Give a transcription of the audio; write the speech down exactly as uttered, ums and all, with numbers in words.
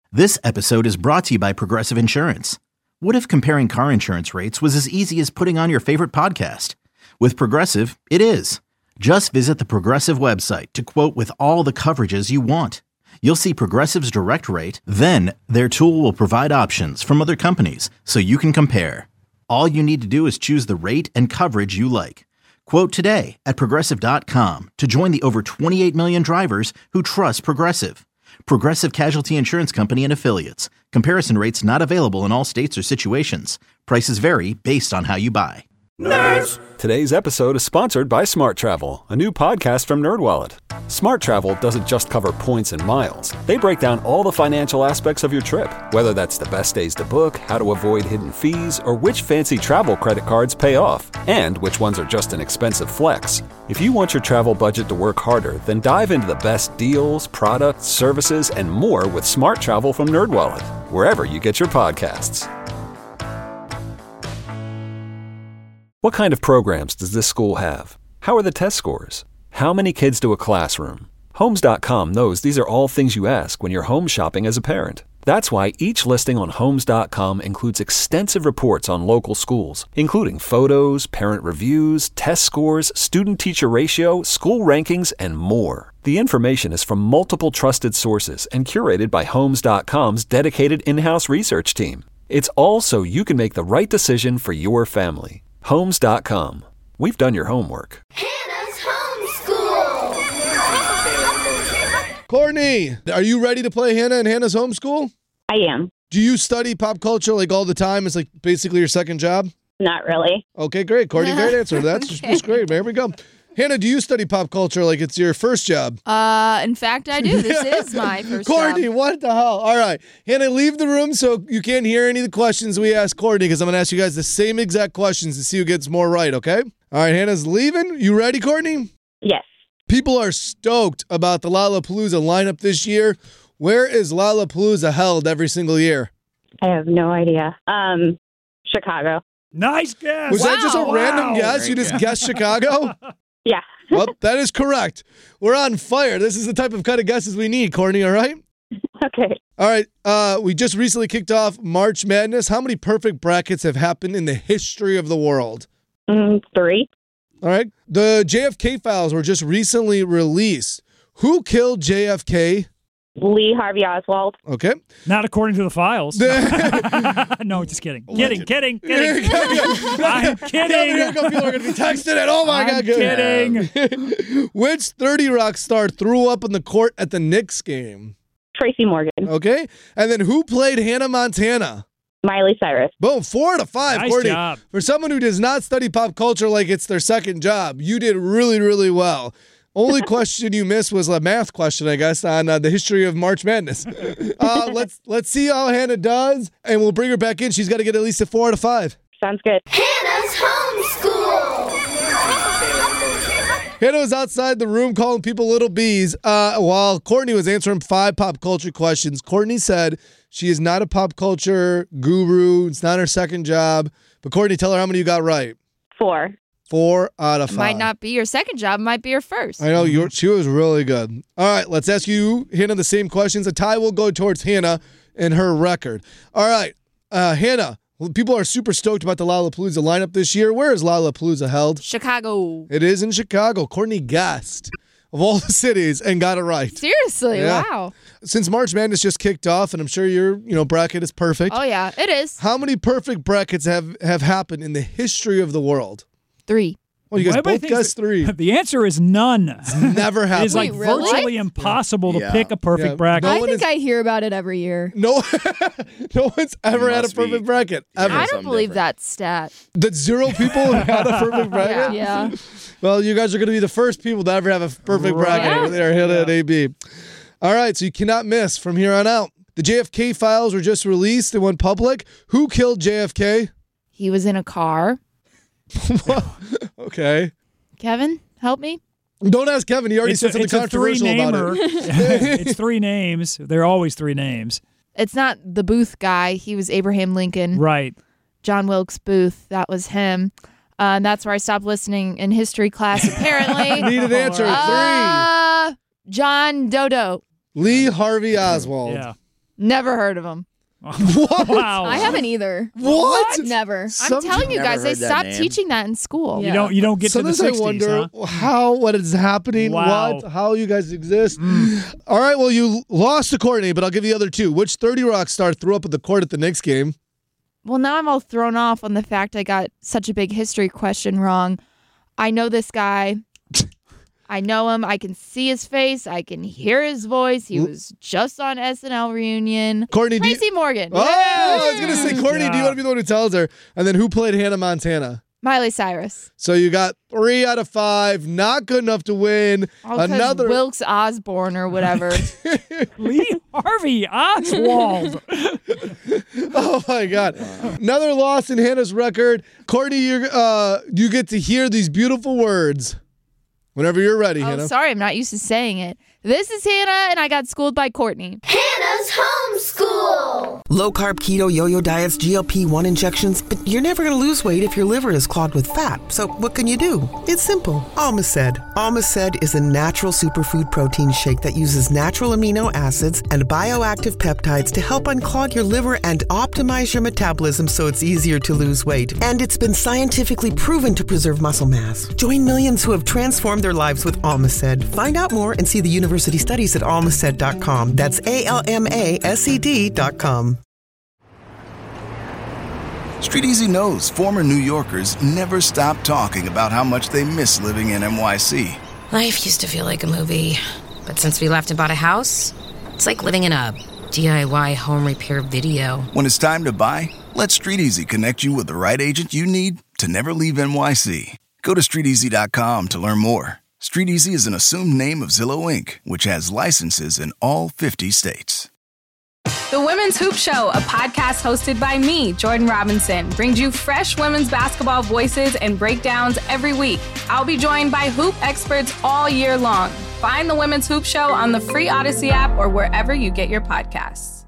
This episode is brought to you by Progressive Insurance. What if comparing car insurance rates was as easy as putting on your favorite podcast? With Progressive, it is. Just visit the Progressive website to quote with all the coverages you want. You'll see Progressive's direct rate, then their tool will provide options from other companies so you can compare. All you need to do is choose the rate and coverage you like. Quote today at progressive dot com to join the over twenty-eight million drivers who trust Progressive. Progressive Casualty Insurance Company and Affiliates. Comparison rates not available in all states or situations. Prices vary based on how you buy. Nerds! Today's episode is sponsored by Smart Travel, a new podcast from NerdWallet. Smart Travel doesn't just cover points and miles. They break down all the financial aspects of your trip, whether that's the best days to book, how to avoid hidden fees, or which fancy travel credit cards pay off, and which ones are just an expensive flex. If you want your travel budget to work harder, then dive into the best deals, products, services, and more with Smart Travel from NerdWallet, wherever you get your podcasts. What kind of programs does this school have? How are the test scores? How many kids do a classroom? Homes dot com knows these are all things you ask when you're home shopping as a parent. That's why each listing on Homes dot com includes extensive reports on local schools, including photos, parent reviews, test scores, student-teacher ratio, school rankings, and more. The information is from multiple trusted sources and curated by Homes dot com's dedicated in-house research team. It's all so you can make the right decision for your family. Homes dot com. We've done your homework. Hannah's Homeschool! Courtney, are you ready to play Hannah and Hannah's Homeschool? I am. Do you study pop culture like all the time? It's like basically your second job? Not really. Okay, great. Courtney, great answer. That's okay. Just great. There we go. Hannah, do you study pop culture like it's your first job? Uh, in fact, I do. This is my first Courtney, job. what the hell? All right. Hannah, leave the room so you can't hear any of the questions we ask Courtney because I'm going to ask you guys the same exact questions to see who gets more right, okay? All right, Hannah's leaving. You ready, Courtney? Yes. People are stoked about the Lollapalooza lineup this year. Where is Lollapalooza held every single year? I have no idea. Um, Chicago. Nice guess. Was Wow. that just a Wow. random guess? You just guessed Chicago? Yeah. Well, that is correct. We're on fire. This is the type of kind of guesses we need, Courtney, all right? Okay. All right. Uh, we just recently kicked off March Madness. How many perfect brackets have happened in the history of the world? Mm, three. All right. The J F K files were just recently released. Who killed J F K? Lee Harvey Oswald. Okay. Not according to the files. No, just kidding. Kidding, kidding, kidding. I'm kidding. Here come people are going to be texting it. Oh, my I'm God. kidding. Which thirty Rock star threw up in the court at the Knicks game? Tracy Morgan. Okay. And then who played Hannah Montana? Miley Cyrus. Boom, four out of five, Nice Courtney. job. For someone who does not study pop culture like it's their second job, you did really, really well. Only question you missed was a math question, I guess, on uh, the history of March Madness. Uh, let's let's see how Hannah does, and we'll bring her back in. She's got to get at least a four out of five. Sounds good. Hannah's Homeschool! Hannah was outside the room calling people little bees uh, while Courtney was answering five pop culture questions. Courtney said she is not a pop culture guru. It's not her second job. But Courtney, tell her how many you got right. Four. Four out of It five. might not be your second job. It might be your first. I know, you're, she was really good. All right, let's ask you, Hannah, the same questions. A tie will go towards Hannah and her record. All right, uh, Hannah, people are super stoked about the Lollapalooza lineup this year. Where is Lollapalooza held? Chicago. It is in Chicago. Courtney guessed of all the cities and got it right. Seriously, Yeah. wow. Since March Madness just kicked off, and I'm sure your you know bracket is perfect, Oh, yeah, it is. how many perfect brackets have, have happened in the history of the world? Three. Well, you guys Everybody both thinks guessed that- three. The answer is none. Never It happened. is like Wait, really? virtually impossible Yeah. to pick a perfect Yeah. bracket. No I one think is- I hear about it every year. No, no one's ever It had a must be. perfect bracket ever. I don't something believe different. that stat. That zero people have had a perfect bracket. Yeah. Well, you guys are going to be the first people to ever have a perfect bracket Right. over there here at A B. All right, so you cannot miss from here on out. The J F K files were just released and went public. Who killed J F K? He was in a car. Okay. Kevin, help me. Don't ask Kevin. He already It's said a, something it's a controversial about three-namer. it. It's three names. They're always three names. It's not the Booth guy. He was Abraham Lincoln. Right. John Wilkes Booth. That was him. Uh, and that's where I stopped listening in history class, apparently. Need an answer. Uh, John Dodo. Three. Lee Harvey Oswald. Yeah. Never heard of him. What? Wow. I haven't either. What? Never. Some- I'm telling you Never guys, they heard that stopped name. teaching that in school. You don't you don't get Sometimes to the I sixties, wonder huh? how, what is happening, Wow. what, how you guys exist. All right, well, you lost to Courtney, but I'll give you the other two. Which thirty Rock star threw up at the court at the Knicks game? Well, now I'm all thrown off on the fact I got such a big history question wrong. I know this guy. I know him. I can see his face. I can hear his voice. He was just on S N L reunion. Courtney, do you- Tracy Morgan. Oh, I was going to say, Courtney, do you Yeah. want to be the one who tells her? And then who played Hannah Montana? Miley Cyrus. So you got three out of five. Not good enough to win. Oh, 'cause Another. Wilkes Osborne or whatever. Lee Harvey Oswald. Oh my God! Another loss in Hannah's record. Courtney, you uh, you get to hear these beautiful words whenever you're ready, Oh, Hannah. sorry, I'm not used to saying it. This is Hannah, and I got schooled by Courtney. Hannah's homeschool. Low carb, keto, yo-yo diets, G L P one injections, but you're never going to lose weight if your liver is clogged with fat. So what can you do? It's simple. Almaced. Almaced is a natural superfood protein shake that uses natural amino acids and bioactive peptides to help unclog your liver and optimize your metabolism so it's easier to lose weight. And it's been scientifically proven to preserve muscle mass. Join millions who have transformed their lives with Almaced. Find out more and see the university studies at almaced dot com. That's A L M A S E D dot com. Street Easy knows former New Yorkers never stop talking about how much they miss living in N Y C. Life used to feel like a movie, but since we left and bought a house, it's like living in a D I Y home repair video. When it's time to buy, let Street Easy connect you with the right agent you need to never leave N Y C. Go to street easy dot com to learn more. Street Easy is an assumed name of Zillow Incorporated, which has licenses in all fifty states. The Women's Hoop Show, a podcast hosted by me, Jordan Robinson, brings you fresh women's basketball voices and breakdowns every week. I'll be joined by hoop experts all year long. Find the Women's Hoop Show on the free Odyssey app or wherever you get your podcasts.